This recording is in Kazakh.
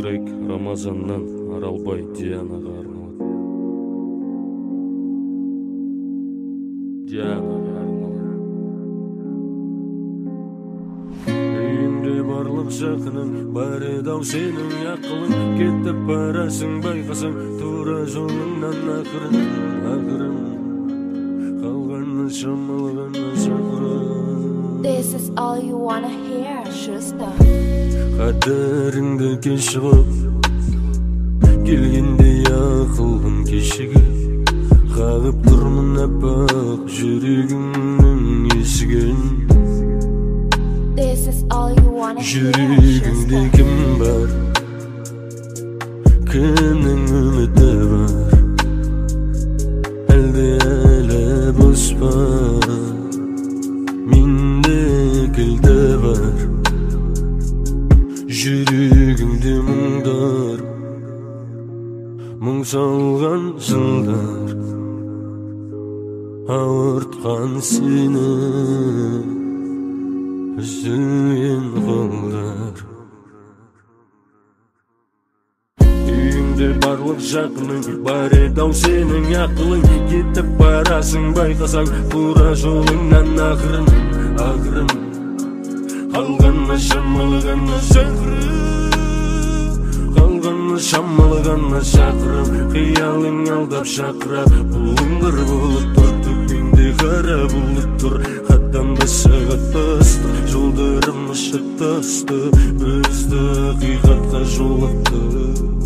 трек Рамазаннан Аралбай Дианаға арналады. Үйінде барлық жақының, бар еді-ау сенің ақылың. Кетіп барасың байқасаң, тура жолыңнан ақырын қалғаны шамалғаны шақырын. This is all you wanna hear, Schuster. Қадіріңді кешіп келгенде ақылым кешегі, қағып тұрмын аппақ жүрегімнің есігін. This is all you wanna hear, Жүрегіңде Schuster. кім бар, кімнің үміті бар, әлде әлі бос па, менде кілті бар. Жүрегіңде мұңдар, мұң салған жылдар, ауыртқан сені үзілген қолдар. Үйіңде барлық жақының, бар еді-ау сенің ақылың. Кетіп барасың байқасаң, тура жолыңнан ақырын қалғаны шамалғаны шақырым, қиялың алдап шақыра. Бұлың бір болып тұр, төкпеңде қара бұлып тұр. Қадамды сағатты ысты, жолдарым ұшып тасты, бізді ақиқатқа жолықты.